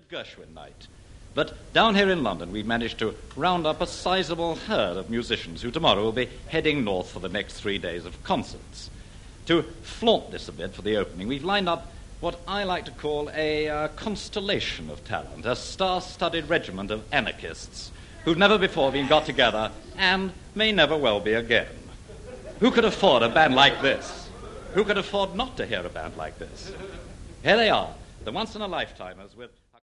Gershwin night. But down here in London, we've managed to round up a sizable herd of musicians who tomorrow will be heading north for the next 3 days of concerts. To flaunt this a bit for the opening, we've lined up what I like to call a constellation of talent, a star-studded regiment of anarchists who've never before been got together and may never well be again. Who could afford a band like this? Who could afford not to hear a band like this? Here they are, the once-in-a-lifetimers with...